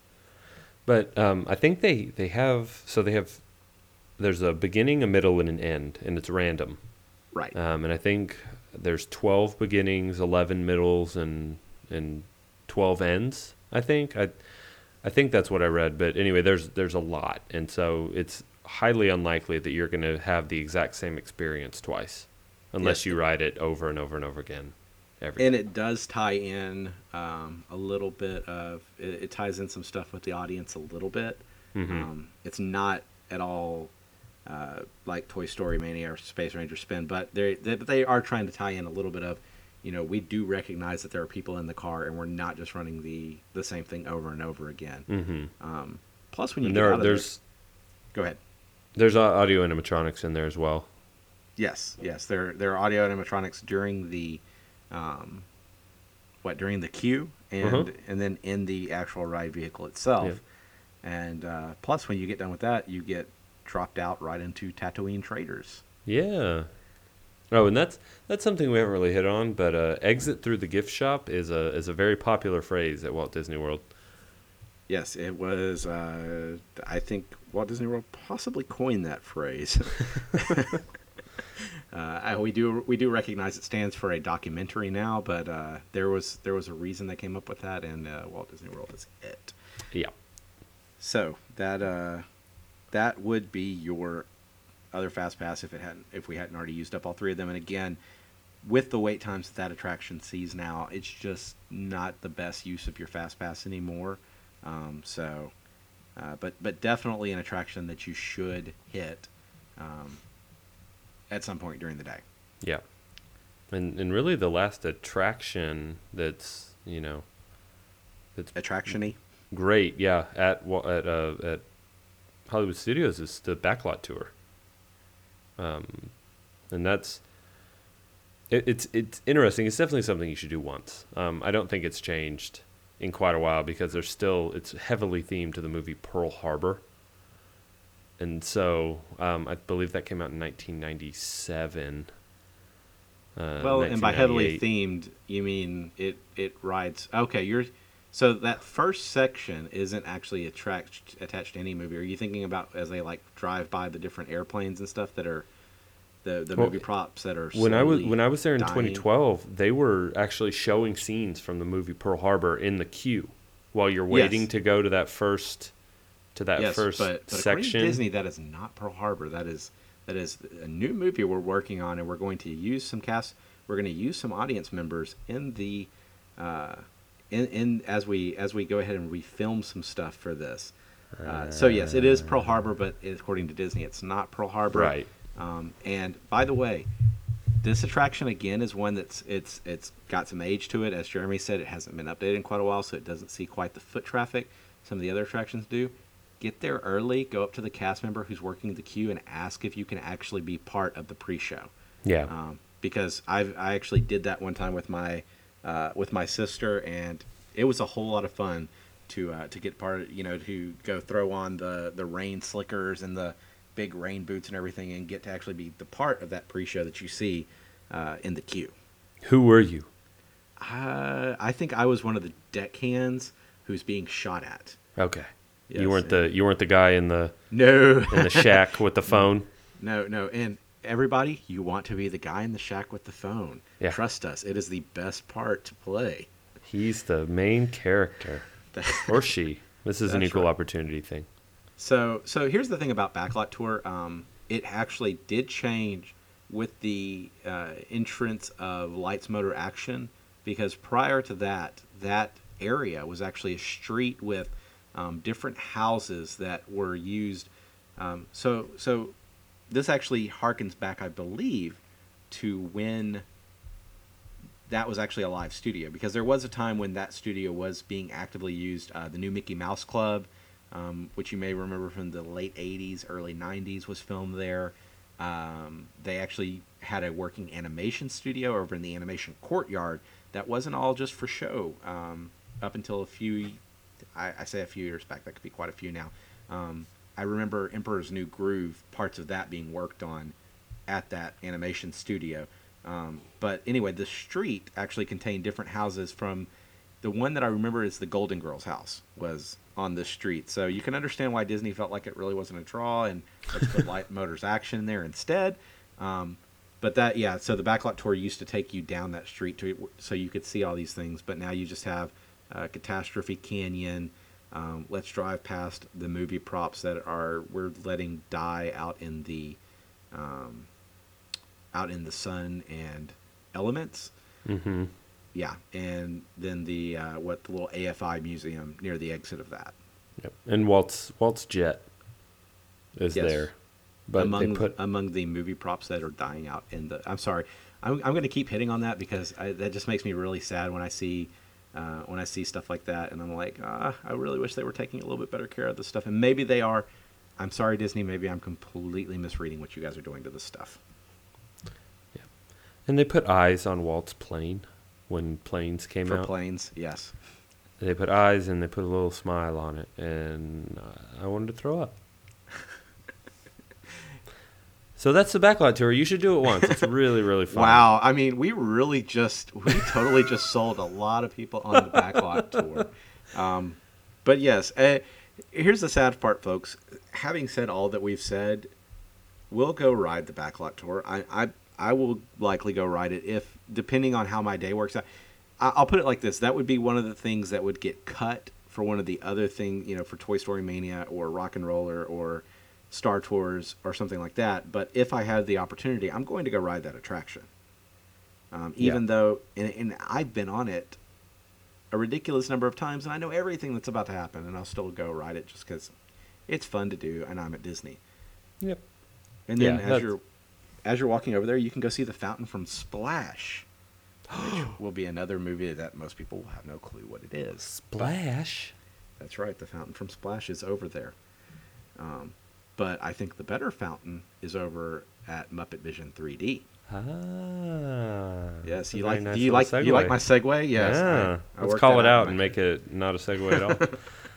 [SPEAKER 1] But um, I think they they have so they have there's a beginning, a middle, and an end, and it's random.
[SPEAKER 2] Right.
[SPEAKER 1] Um, and I think there's twelve beginnings, eleven middles, and and twelve ends. I think I I think that's what I read. But anyway, there's there's a lot, and so it's highly unlikely that you're going to have the exact same experience twice, unless
[SPEAKER 2] Yes.
[SPEAKER 1] you ride it over and over and over again. Every
[SPEAKER 2] And it does tie in um, a little bit of it, it ties in some stuff with the audience a little bit.
[SPEAKER 1] Mhm.
[SPEAKER 2] Um, it's not at all uh, like Toy Story Mania or Space Ranger Spin, but they they they are trying to tie in a little bit of, you know, we do recognize that there are people in the car, and we're not just running the the same thing over and over again.
[SPEAKER 1] Mhm.
[SPEAKER 2] Um, plus, when you
[SPEAKER 1] And
[SPEAKER 2] get
[SPEAKER 1] there
[SPEAKER 2] out
[SPEAKER 1] are,
[SPEAKER 2] of
[SPEAKER 1] there's
[SPEAKER 2] there, go ahead.
[SPEAKER 1] there's au- audio animatronics in there as well.
[SPEAKER 2] Yes, yes, there there are audio animatronics during the, um, what during the queue and
[SPEAKER 1] Uh-huh.
[SPEAKER 2] and then in the actual ride vehicle itself,
[SPEAKER 1] Yeah.
[SPEAKER 2] and uh, plus when you get done with that, you get dropped out right into Tatooine Traders.
[SPEAKER 1] Yeah. Oh, and that's that's something we haven't really hit on, but uh, exit through the gift shop is a is a very popular phrase at Walt Disney World.
[SPEAKER 2] Yes, it was. Uh, I think Walt Disney World possibly coined that phrase. uh, I, we do we do recognize it stands for a documentary now, but uh, there was there was a reason they came up with that, and uh, Walt Disney World is it.
[SPEAKER 1] Yeah.
[SPEAKER 2] So that uh, that would be your other fast pass if it hadn't if we hadn't already used up all three of them. And again, with the wait times that that attraction sees now, it's just not the best use of your fast pass anymore. Um, so, uh, but but definitely an attraction that you should hit um, at some point during the day.
[SPEAKER 1] Yeah. And and really the last attraction that's, you know, that's
[SPEAKER 2] Attraction-y.
[SPEAKER 1] great, yeah, at Wa- at uh, at Hollywood Studios is the backlot tour. Um and that's it, it's it's interesting. It's definitely something you should do once. Um, I don't think it's changed in quite a while because there's still it's heavily themed to the movie Pearl Harbor, and so um, I believe that came out in nineteen ninety-seven. Uh,
[SPEAKER 2] Well, and by heavily
[SPEAKER 1] nineteen ninety-eight.
[SPEAKER 2] themed, you mean it it rides. Okay, you're so that first section isn't actually attract, attached to any movie. Are you thinking about as they like drive by the different airplanes and stuff that are the the
[SPEAKER 1] Well,
[SPEAKER 2] movie props that are
[SPEAKER 1] when I was
[SPEAKER 2] slowly
[SPEAKER 1] when I was there in
[SPEAKER 2] dying?
[SPEAKER 1] twenty twelve, they were actually showing scenes from the movie Pearl Harbor in the queue while you're waiting
[SPEAKER 2] Yes.
[SPEAKER 1] to go to that first to that
[SPEAKER 2] Yes,
[SPEAKER 1] first
[SPEAKER 2] but but according to
[SPEAKER 1] section.
[SPEAKER 2] Disney, that is not Pearl Harbor. That is that is a new movie we're working on, and we're going to use some cast. We're going to use some audience members in the uh, in in as we as we go ahead and we film some stuff for this. Uh, so yes, it is Pearl Harbor, but according to Disney, it's not Pearl Harbor.
[SPEAKER 1] Right.
[SPEAKER 2] Um, and by the way, this attraction again is one that's it's it's got some age to it. As Jeremy said, it hasn't been updated in quite a while, so it doesn't see quite the foot traffic some of the other attractions do. Get there early, go up to the cast member who's working the queue and ask if you can actually be part of the pre-show.
[SPEAKER 1] Yeah.
[SPEAKER 2] Um, because I've I actually did that one time with my uh, with my sister, and it was a whole lot of fun to uh, to get part of, you know, to go throw on the the rain slickers and the big rain boots and everything, and get to actually be the part of that pre-show that you see uh, in the queue.
[SPEAKER 1] Who were you?
[SPEAKER 2] Uh, I think I was one of the deckhands who's being shot at.
[SPEAKER 1] Okay.
[SPEAKER 2] Yes,
[SPEAKER 1] you weren't
[SPEAKER 2] and-
[SPEAKER 1] the you weren't the guy in the
[SPEAKER 2] No,
[SPEAKER 1] in the shack with the phone.
[SPEAKER 2] no, no, and everybody, you want to be the guy in the shack with the phone.
[SPEAKER 1] Yeah.
[SPEAKER 2] Trust us, it is the best part to play.
[SPEAKER 1] He's the main character, or she. This is an
[SPEAKER 2] That's
[SPEAKER 1] equal
[SPEAKER 2] right.
[SPEAKER 1] opportunity thing.
[SPEAKER 2] So, so here's the thing about Backlot Tour. Um, it actually did change with the uh, entrance of Lights Motor Action, because prior to that, that area was actually a street with um, different houses that were used. Um, so, so this actually harkens back, I believe, to when that was actually a live studio, because there was a time when that studio was being actively used. Uh, the new Mickey Mouse Club, um, which you may remember from the late eighties, early nineties, was filmed there. Um, they actually had a working animation studio over in the animation courtyard that wasn't all just for show. Um, up until a few, I, I say a few years back, that could be quite a few now. Um, I remember Emperor's New Groove, parts of that being worked on at that animation studio. Um, but anyway, the street actually contained different houses. From the one that I remember is the Golden Girls house was on this street. So you can understand why Disney felt like it really wasn't a draw, and let's put Light Motors Action in there instead. Um, but that, yeah, so the Backlot Tour used to take you down that street to so you could see all these things. But now you just have uh, Catastrophe Canyon. Um, let's drive past the movie props that are we're letting die out in the um, out in the sun and elements.
[SPEAKER 1] Mm-hmm.
[SPEAKER 2] Yeah, and then the uh, what the little A F I museum near the exit of that.
[SPEAKER 1] Yep. And Walt's Walt's jet is
[SPEAKER 2] Yes.
[SPEAKER 1] there, but
[SPEAKER 2] among
[SPEAKER 1] they put
[SPEAKER 2] among the movie props that are dying out in the. I'm sorry, I'm I'm going to keep hitting on that because I, that just makes me really sad when I see. Uh, when I see stuff like that, and I'm like, ah, I really wish they were taking a little bit better care of this stuff. And maybe they are. I'm sorry, Disney. Maybe I'm completely misreading what you guys are doing to this stuff.
[SPEAKER 1] and they put eyes on Walt's plane when planes came
[SPEAKER 2] For
[SPEAKER 1] out.
[SPEAKER 2] planes, yes.
[SPEAKER 1] They put eyes and they put a little smile on it, and I wanted to throw up. So that's the Backlot Tour. You should do it once. It's really, really fun.
[SPEAKER 2] Wow. I mean, we really just, we totally just sold a lot of people on the Backlot Tour. Um, but yes, uh, here's the sad part, folks. Having said all that we've said, we'll go ride the Backlot Tour. I, I, I will likely go ride it if, depending on how my day works out. I, I'll put it like this. That would be one of the things that would get cut for one of the other things, you know, for Toy Story Mania or Rock and Roller or Star Tours or something like that. But if I had the opportunity, I'm going to go ride that attraction. Um, even
[SPEAKER 1] Yeah.
[SPEAKER 2] though, and, and I've been on it a ridiculous number of times, and I know everything that's about to happen, and I'll still go ride it just because it's fun to do, and I'm at Disney.
[SPEAKER 1] Yep.
[SPEAKER 2] And then
[SPEAKER 1] Yeah,
[SPEAKER 2] as
[SPEAKER 1] that's-
[SPEAKER 2] you're as you're walking over there, you can go see the fountain from Splash, which will be another movie that most people will have no clue what it is.
[SPEAKER 1] Splash.
[SPEAKER 2] That's right, the fountain from Splash is over there. Um, but I think the better fountain is over at Muppet Vision three D.
[SPEAKER 1] Ah.
[SPEAKER 2] Yes,
[SPEAKER 1] a
[SPEAKER 2] you
[SPEAKER 1] very
[SPEAKER 2] like
[SPEAKER 1] nice
[SPEAKER 2] do you
[SPEAKER 1] little
[SPEAKER 2] like do you like
[SPEAKER 1] segue.
[SPEAKER 2] my segue? Yes.
[SPEAKER 1] Yeah.
[SPEAKER 2] I, I
[SPEAKER 1] Let's
[SPEAKER 2] worked
[SPEAKER 1] call
[SPEAKER 2] that
[SPEAKER 1] it out
[SPEAKER 2] in
[SPEAKER 1] and
[SPEAKER 2] my-
[SPEAKER 1] make it not a segue at all.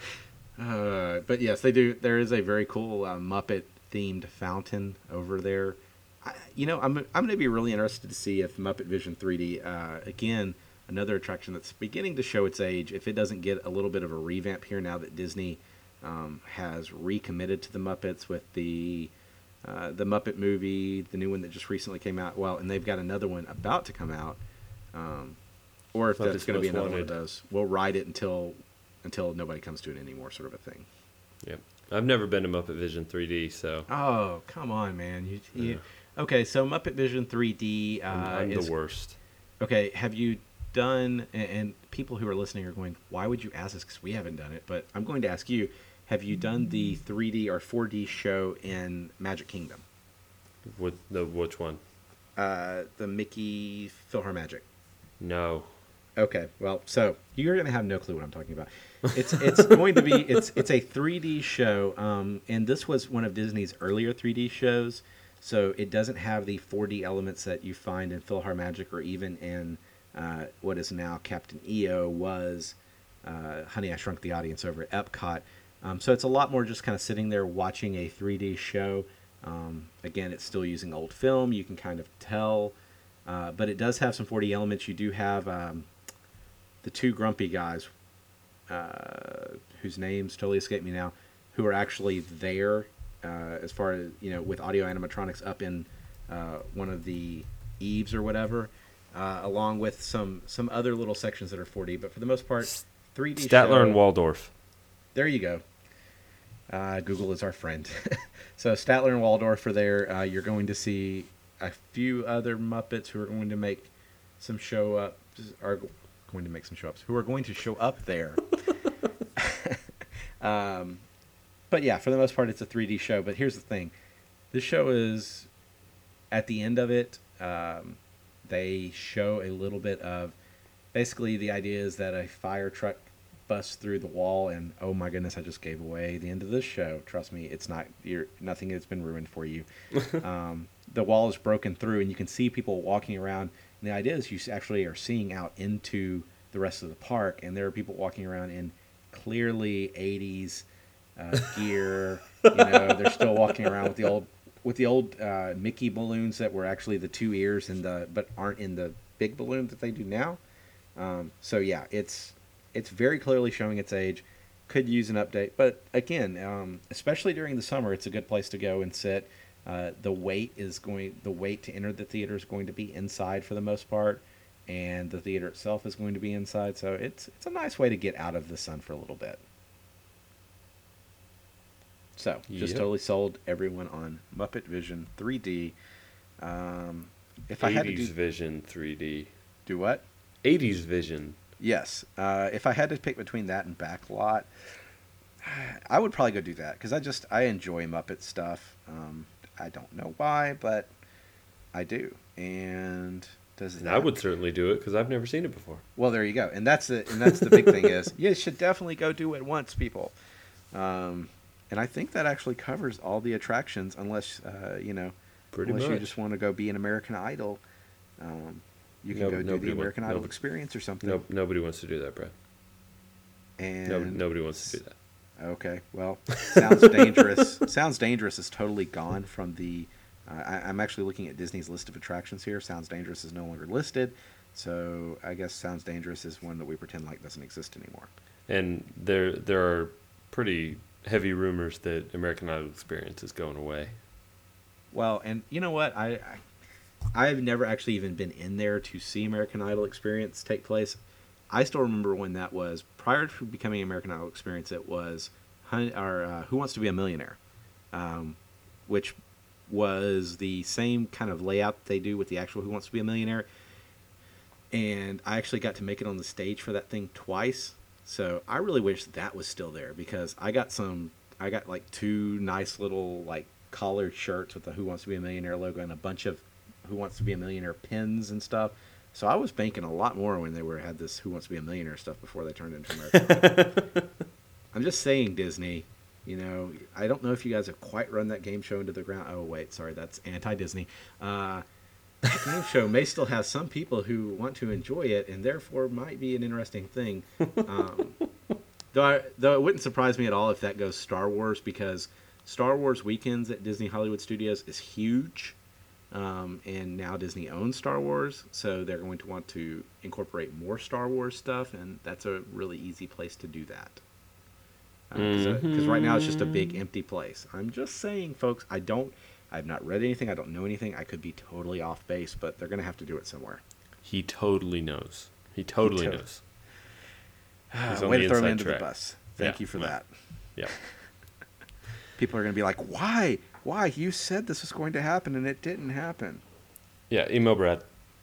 [SPEAKER 2] Uh, but yes, they do. There is a very cool uh, Muppet themed fountain over there. I, you know, I'm I'm going to be really interested to see if Muppet Vision three D, uh, again, another attraction that's beginning to show its age, if it doesn't get a little bit of a revamp here now that Disney um, has recommitted to the Muppets with the uh, the Muppet movie, the new one that just recently came out. Well, and they've got another one about to come out. Um, or if
[SPEAKER 1] Muppets
[SPEAKER 2] that's going to be
[SPEAKER 1] Most
[SPEAKER 2] another one
[SPEAKER 1] Wanted.
[SPEAKER 2] of those, we'll ride it until until nobody comes to it anymore, sort of a thing.
[SPEAKER 1] Yep. I've never been to Muppet Vision three D, so
[SPEAKER 2] Oh, come on, man. You, you
[SPEAKER 1] Yeah.
[SPEAKER 2] Okay, so Muppet Vision three D uh,
[SPEAKER 1] I'm, I'm
[SPEAKER 2] is
[SPEAKER 1] the worst.
[SPEAKER 2] okay. Have you done? And, and people who are listening are going, "Why would you ask us?" Because we haven't done it. But I'm going to ask you: have you done the three D or four D show in Magic Kingdom?
[SPEAKER 1] With the which one?
[SPEAKER 2] Uh, the Mickey PhilharMagic.
[SPEAKER 1] No.
[SPEAKER 2] Okay, well, so you're gonna have no clue what I'm talking about. It's it's going to be it's it's a three D show, um, and this was one of Disney's earlier three D shows, so it doesn't have the four D elements that you find in PhilharMagic or even in uh, what is now Captain E O was uh, Honey I Shrunk the Audience over at Epcot. Um, so it's a lot more just kind of sitting there watching a three D show. Um, again, it's still using old film. You can kind of tell, uh, but it does have some four D elements. You do have um, the two grumpy guys, uh, whose names totally escape me now, who are actually there uh, as far as, you know, with audio animatronics up in uh, one of the eaves or whatever, uh, along with some some other little sections that are four D. But for the most part, three D
[SPEAKER 1] Statler
[SPEAKER 2] show.
[SPEAKER 1] and Waldorf.
[SPEAKER 2] There you go. Uh, Google is our friend. So Statler and Waldorf are there. Uh, you're going to see a few other Muppets who are going to make some show up. Are going to make some show ups. Who are going to show up there? um, but yeah, for the most part, it's a three D show. But here's the thing: this show is at the end of it. Um, they show a little bit of. Basically, the idea is that a fire truck busts through the wall, and oh my goodness, I just gave away the end of this show. Trust me, it's not. You're nothing has been ruined for you. um, the wall is broken through, and you can see people walking around. And the idea is you actually are seeing out into the rest of the park, and there are people walking around in clearly eighties uh, gear. You know, they're still walking around with the old with the old uh, Mickey balloons that were actually the two ears and the but aren't in the big balloon that they do now. Um, so yeah, it's it's very clearly showing its age. Could use an update, but again, um, especially during the summer, it's a good place to go and sit. Uh, the wait is going. The wait to enter the theater is going to be inside for the most part, and the theater itself is going to be inside. So it's it's a nice way to get out of the sun for a little bit. So just
[SPEAKER 1] Yep.
[SPEAKER 2] totally sold everyone on Muppet Vision three D. Um, if I had to
[SPEAKER 1] eighties
[SPEAKER 2] do,
[SPEAKER 1] Vision three D.
[SPEAKER 2] do what?
[SPEAKER 1] eighties Vision.
[SPEAKER 2] Yes. Uh, if I had to pick between that and Backlot, I would probably go do that because I just I enjoy Muppet stuff. Um, I don't know why, but I do. And does
[SPEAKER 1] And
[SPEAKER 2] that,
[SPEAKER 1] I would certainly do it because I've never seen it before.
[SPEAKER 2] Well, there you go. And that's the and that's the big thing is you should definitely go do it once, people. Um, and I think that actually covers all the attractions, unless uh, you know,
[SPEAKER 1] Pretty
[SPEAKER 2] unless
[SPEAKER 1] much.
[SPEAKER 2] you just want to go be an American Idol. Um, you can
[SPEAKER 1] No-
[SPEAKER 2] go do
[SPEAKER 1] nobody
[SPEAKER 2] the
[SPEAKER 1] wa-
[SPEAKER 2] American Idol
[SPEAKER 1] no-
[SPEAKER 2] experience or something.
[SPEAKER 1] No, nobody wants to do that, Brad.
[SPEAKER 2] And
[SPEAKER 1] No, nobody wants to do that.
[SPEAKER 2] Okay, well, sounds dangerous. Sounds Dangerous is totally gone from the. Uh, I, I'm actually looking at Disney's list of attractions here. Sounds Dangerous is no longer listed, so I guess Sounds Dangerous is one that we pretend like doesn't exist anymore.
[SPEAKER 1] And there, there are pretty heavy rumors that American Idol Experience is going away.
[SPEAKER 2] Well, and you know what? I, I I've never actually even been in there to see American Idol Experience take place. I still remember when that was prior to becoming American Idol Experience. It was Hun- or uh, Who Wants to Be a Millionaire, um, which was the same kind of layout they do with the actual Who Wants to Be a Millionaire. And I actually got to make it on the stage for that thing twice. So I really wish that was still there because I got some. I got like two nice little like collared shirts with the Who Wants to Be a Millionaire logo and a bunch of Who Wants to Be a Millionaire pins and stuff. So I was banking a lot more when they were had this Who Wants to Be a Millionaire stuff before they turned into American Idol. I'm just saying, Disney, You know, I don't know if you guys have quite run that game show into the ground. Oh, wait, sorry, that's anti-Disney. Uh, that game show may still have some people who want to enjoy it, and therefore might be an interesting thing. Um, though, I, though it wouldn't surprise me at all if that goes Star Wars, because Star Wars Weekends at Disney Hollywood Studios is huge. Um, and now Disney owns Star Wars, so they're going to want to incorporate more Star Wars stuff, and that's a really easy place to do that. Because uh, mm-hmm. right now it's just a big empty place. I'm just saying, folks, I don't, I've not read anything, I don't know anything, I could be totally off base, but they're going to have to do it somewhere.
[SPEAKER 1] He totally knows. He totally he to- knows.
[SPEAKER 2] He's on Way to throw me under track. the bus. Thank
[SPEAKER 1] yeah.
[SPEAKER 2] you for
[SPEAKER 1] yeah.
[SPEAKER 2] that.
[SPEAKER 1] Yeah.
[SPEAKER 2] People are going to be like, why? Why? You said this was going to happen and it didn't happen.
[SPEAKER 1] Yeah, email Brad.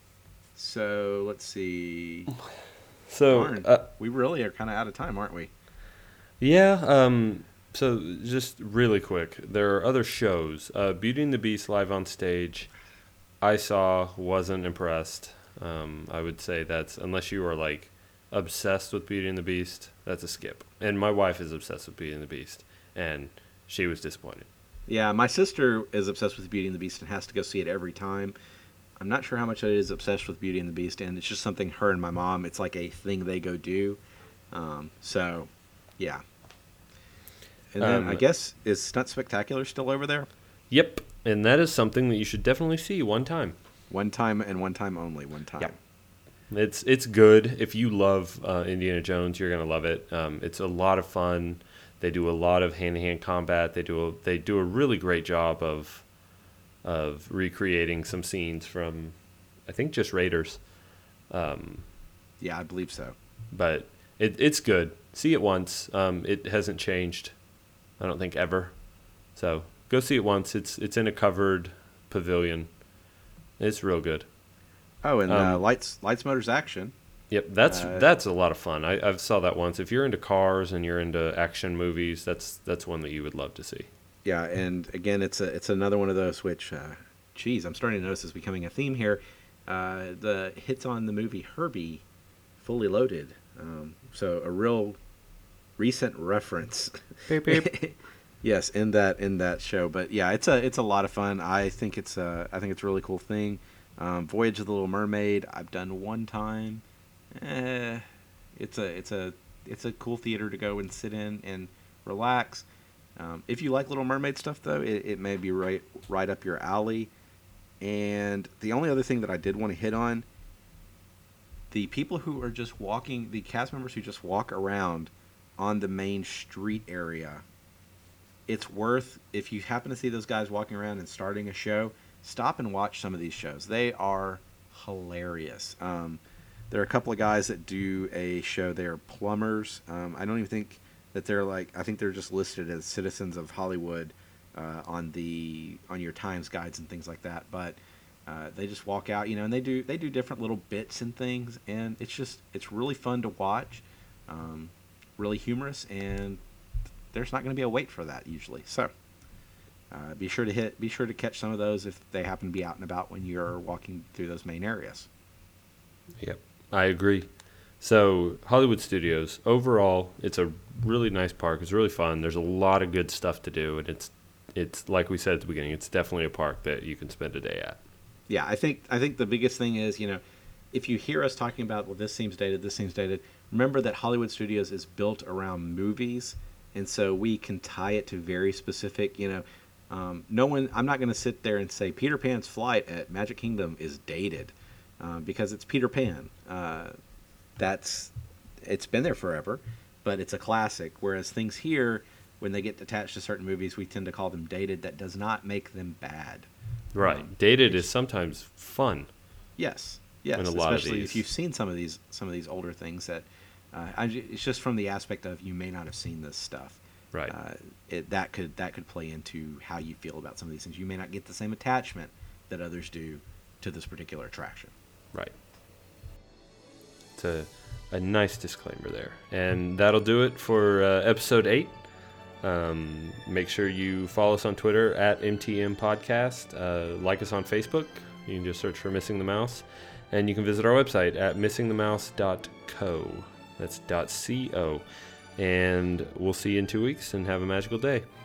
[SPEAKER 2] So, let's see.
[SPEAKER 1] So,
[SPEAKER 2] Darn,
[SPEAKER 1] uh,
[SPEAKER 2] we really are kind of out of time, aren't we?
[SPEAKER 1] Yeah, um, so just really quick, there are other shows. Uh, Beauty and the Beast live on stage, I saw, wasn't impressed. Um, I would say that's, unless you are like obsessed with Beauty and the Beast, that's a skip. And my wife is obsessed with Beauty and the Beast, and she was disappointed.
[SPEAKER 2] Yeah, my sister is obsessed with Beauty and the Beast and has to go see it every time. I'm not sure how much it is obsessed with Beauty and the Beast, and it's just something her and my mom, it's like a thing they go do. Um, so... Yeah. And then um, I guess, is Stunt Spectacular still over there?
[SPEAKER 1] Yep. And that is something that you should definitely see one time.
[SPEAKER 2] One time and one time only. One time.
[SPEAKER 1] Yep. It's it's good. If you love uh, Indiana Jones, you're going to love it. Um, it's a lot of fun. They do a lot of hand-to-hand combat. They do a, they do a really great job of of recreating some scenes from, I think, just Raiders. Um,
[SPEAKER 2] yeah, I believe so.
[SPEAKER 1] But it it's good. See it once. Um, it hasn't changed, I don't think, ever. So go see it once. It's it's in a covered pavilion. It's real good.
[SPEAKER 2] Oh, and um, uh, Lights Lights Motors Action.
[SPEAKER 1] Yep, that's uh, that's a lot of fun. I I saw that once. If you're into cars and you're into action movies, that's that's one that you would love to see.
[SPEAKER 2] Yeah, and again, it's a it's another one of those which, uh, geez, I'm starting to notice is becoming a theme here. Uh, the hits on the movie Herbie, Fully Loaded. Um, so a real recent reference.
[SPEAKER 1] Beep, beep.
[SPEAKER 2] Yes, in that in that show. But yeah, it's a it's a lot of fun. I think it's a I think it's a really cool thing. Um, Voyage of the Little Mermaid, I've done one time. Eh, it's a it's a it's a cool theater to go and sit in and relax. Um, if you like Little Mermaid stuff, though, it, it may be right right up your alley. And the only other thing that I did want to hit on, the people who are just walking, the cast members who just walk around on the main street area, it's worth, if you happen to see those guys walking around and starting a show, stop and watch some of these shows. They are hilarious. Um, there are a couple of guys that do a show. They are plumbers. Um, I don't even think that they're like, I think they're just listed as citizens of Hollywood uh, on the on your Times guides and things like that. But uh, they just walk out, you know, and they do they do different little bits and things, and it's just it's really fun to watch, um, really humorous, and there's not going to be a wait for that usually. So uh, be sure to hit be sure to catch some of those if they happen to be out and about when you're walking through those main areas.
[SPEAKER 1] Yep, I agree. So Hollywood Studios, overall, it's a really nice park. It's really fun. There's a lot of good stuff to do, and it's it's like we said at the beginning, it's definitely a park that you can spend a day at.
[SPEAKER 2] Yeah, I think I think the biggest thing is, you know, if you hear us talking about, well, this seems dated, this seems dated, remember that Hollywood Studios is built around movies, and so we can tie it to very specific, you know, um, no one, I'm not going to sit there and say Peter Pan's flight at Magic Kingdom is dated, uh, because it's Peter Pan. Uh, that's, it's been there forever, but it's a classic, whereas things here, when they get attached to certain movies, we tend to call them dated. That does not make them bad.
[SPEAKER 1] Right. Um, dated is sometimes fun.
[SPEAKER 2] Yes. Yes.
[SPEAKER 1] In a lot
[SPEAKER 2] especially
[SPEAKER 1] of these.
[SPEAKER 2] if you've seen some of these some of these older things that uh, I, it's just from the aspect of you may not have seen this stuff.
[SPEAKER 1] Right.
[SPEAKER 2] Uh, it, that could that could play into how you feel about some of these things. You may not get the same attachment that others do to this particular attraction.
[SPEAKER 1] Right. It's a a nice disclaimer there, and that'll do it for uh, episode eight. Um, make sure you follow us on Twitter at M T M Podcast. Uh, like us on Facebook. You can just search for Missing the Mouse. And you can visit our website at missing the mouse dot co. That's .co. And we'll see you in two weeks, and have a magical day.